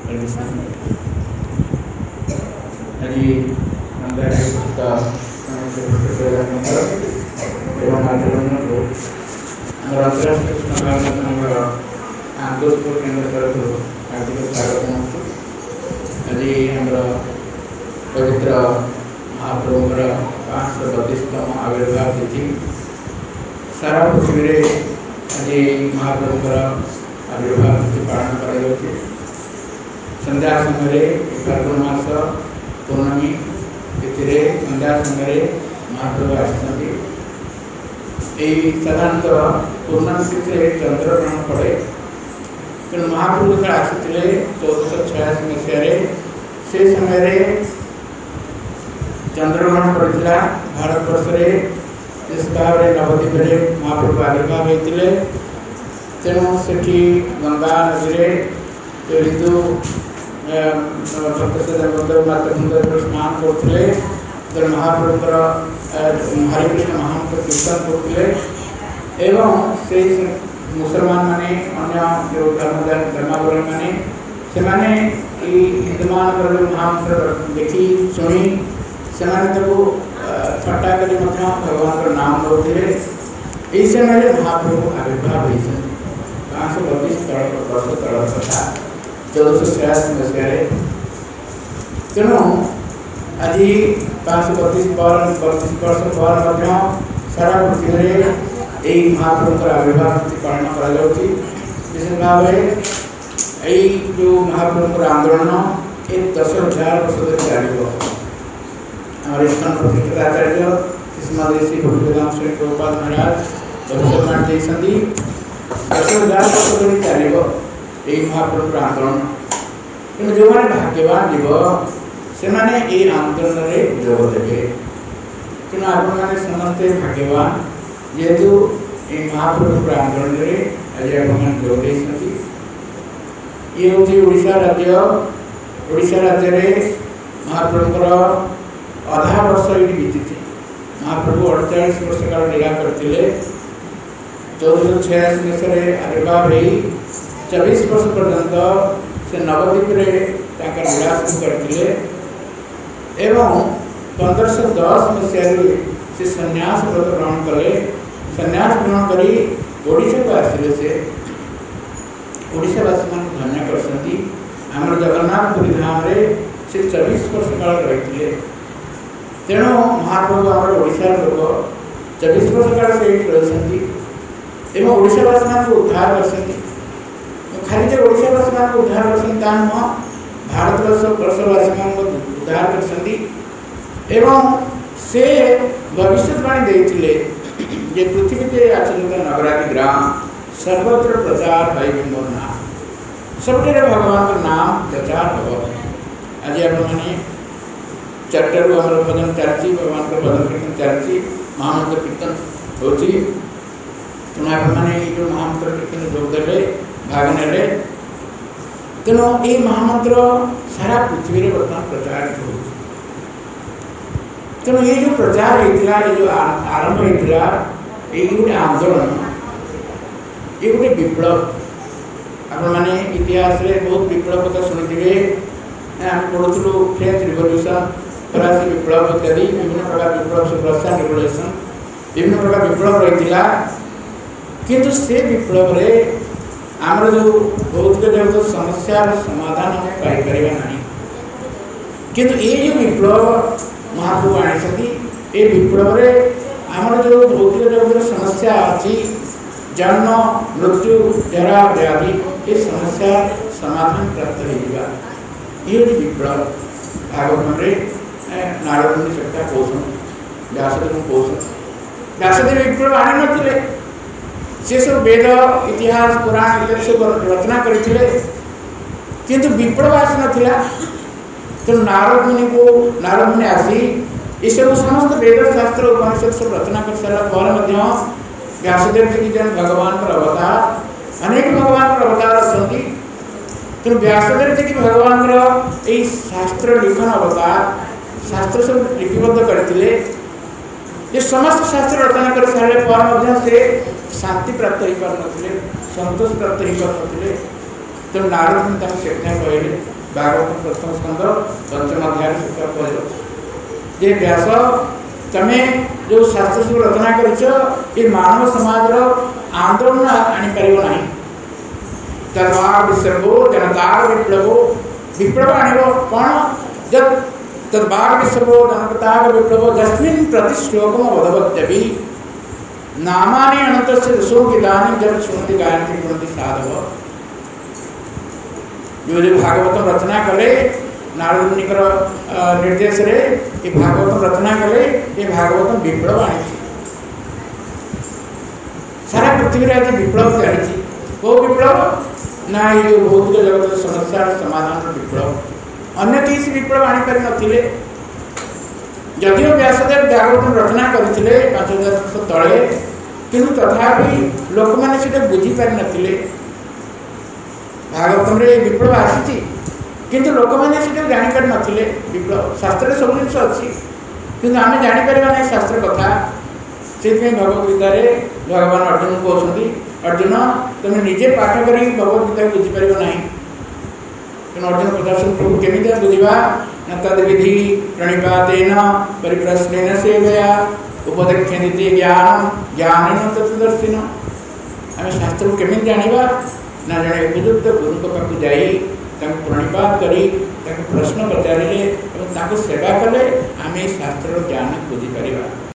आज आंदोलपुर केन्द्र तरफ हार्दिक स्वागत आज पवित्र महाप्रभुर 532तम आविर्भाव तिथि सारा पृथ्वी में आज महाप्रभुर आविर्भाव तिथि पालन कर संध्या समय फाल्गुन मास पूर्णमी तिथि संध्या समय महाप्रभु आसती साधारणतः पूर्णमी तिथि चंद्रग्रहण पड़े तेणु महाप्रभु जो आसते 1486 मसीह से समय चंद्रग्रहण पड़ता भारतवर्ष जिस भाव में नवद्वीप में महाप्रभु आविर्भाव होते तेणु से गंगा नदी जो हिंदू मातृ स्नान करते तेणु महाप्रभुर हरिकृष्ण महामंत्र कीर्तन करते एवं से मुसलमान माने अन्य जो धर्मावलम्बी माने से माने हिंदू मान महामंत्र देखी शुणी से थट्टा कर भगवान नाम लौटे यही समय महाप्रभु आविर्भाव होती 532 वर्ष तल कथा 1486 मसीह तेणु आज 532 वर्ष पर सारा पृथ्वी में यही महाप्रभुर आविर्भाव पालन कर विशेष भाव यही जो महाप्रभुर आंदोलन ये 10,000 वर्ष धरी चलो आम इस्कन प्रतिष्ठित आचार्य श्रीमद श्री भक्तिवेदांत स्वामी प्रभुपाद महाराज भविष्यवाणी देते 10,000 वर्ष धरी चलो यही महाप्रभुर आंदोलन कि जो मैंने भाग्यवान जीव से माने ये आंदोलन में जोग देवे कि आपने समस्ते भाग्यवान जेहेतु ये महाप्रभुर आंदोलन में आज आप जोग देते ये हूँ ओडिशा राज्य में महाप्रभुर अधा वर्ष ये बीती थी महाप्रभु 48 वर्ष काल लीला करते 1486 मसीह आविर्भाव हो 24 वर्ष पर्यंत से नवद्वीप में लीला शुरू करते एवं 1510 मसीह से संन्यास व्रत ग्रहण कले संन्यास ग्रहण करी ओडिशा को आसिले से ओडिशावासी मान धन्य करती आम जगन्नाथपुरी धाम रे से 24 वर्ष काल रही तेणु महाप्रभु आम ओडिशार लोक 24 वर्ष काल से रही एवं ओडिशावासी मान उद्धार कर खाली जो ओडिशावासी मान उद्धार कर भारतवर्षवासी मान उद्धार कर एवं से भविष्यवाणी देते जे पृथ्वी से आचरित नगरादि ग्राम सर्वत्र प्रचार मोर नाम सबटे भगवान का नाम प्रचार हम आज आपने चार्टर भजन चलती भगवान का भजन कीर्तन चलती महामंत्र कीर्तन होती तेणु आपने जो महामंत्र कीर्तन जोग देते भाग ने तेणु ये महामंत्र सारा पृथ्वी में बर्तमान प्रचार हो तेणु ये जो प्रचार होता ये जो आरंभ होता ये गोटे आंदोलन ये गोटे विप्लव आपने इतिहास रे बहुत विप्लव कथा शुणुवे पढ़ुलु फ्रेंच रिवोल्यूशन फरासी विप्लव इत्यादि विभिन्न प्रकार विप्लव रशियन रिवोल्यूशन विभिन्न प्रकार विप्लव रही किंतु से विप्लव रे आमर जो भौतिक जगत समस्या समाधान हमें पाइपर ना किंतु ये जो विप्लव महाप्रभु आनी ये विप्लव रे आमर जो भौतिक जगत समस्या अच्छी जन्म मृत्यु जरा व्याधि ये समस्या समाधान प्राप्त होगा ये विप्लव भागवत में नारद मुनि चर्चा कौन व्यासदेव कौन व्यासदेव विप्लव आनी नथिले से सब वेद इतिहास पुराण इत्यादि सब रचना करते किंतु विप्लव आसी नाला तेणु नारद मुनि आसी ये सब समस्त वेद शास्त्र उपनिषद सब रचना कर सारा व्यासदेव जी जन भगवान अवतार अनेक भगवान अवतार अच्छा तेणु व्यासदेव जी भगवान यही शास्त्र लिखन अवतार शास्त्र सब लिपिबद्ध करते ये समस्त शास्त्र रचना कर सारे पर से शांति प्राप्त हो पार संतोष प्राप्त हो पार तेणु नारद मुनि से कहले भागवत प्रथम स्कंद पंचम अध्याय सूत्र कह जे व्यास तमें जो शास्त्र सब रचना कर मानव समाज आंदोलन आनीपर ना तद्भाग विसर्गो जनतार विप्लवो विप्लव आण कौन जब तद्भाग विसर्गो जनतार विप्लव जस्मिन प्रति श्लोकम अवधवत्यपि नामानि अनंत से दशों की दानी जब सुनती गायत्री गुणती साधव जो भागवतम रचना कले नारद मुनिकर निर्देश रे ये भागवतम रचना कले ये भागवतम विप्लव आनी सारा पृथ्वी आज विप्लव जानी वो विप्लव ना ये भौतिक जगत समस्या समाधान विप्लव अन्य किसी विप्लव आनीपार नथिले जदिव व्यासदेव भागवतम रचना करथिले 5000 वर्ष तले किंतु तथापि लोक माने सेटा बुझी पारि नथिले भागवतम रे विप्लव आसी किंतु लोक माने सेटा जानि पारि नथिले विप्लव शास्त्र सब जिनिस अछि किंतु आमे जानि परिबा नै शास्त्र कथा से भगवद गीता रे भगवान अर्जुन कहते अर्जुन तुम निजे पाठ कर भगवद गीता बुझीपर ना अर्जुन पचास प्रभु केमी बुझा न तद विधि प्रणिपातेन परिप्रश्नेन सेवया उपदेक्षे ज्ञान ज्ञान तत्वदर्शिन आम शास्त्र को केमी जाना ना जड़े उपयुक्त गुरु पाक जा प्रणिपात कर प्रश्न पचारे सेवा कले आम शास्त्र ज्ञान बुझीपर।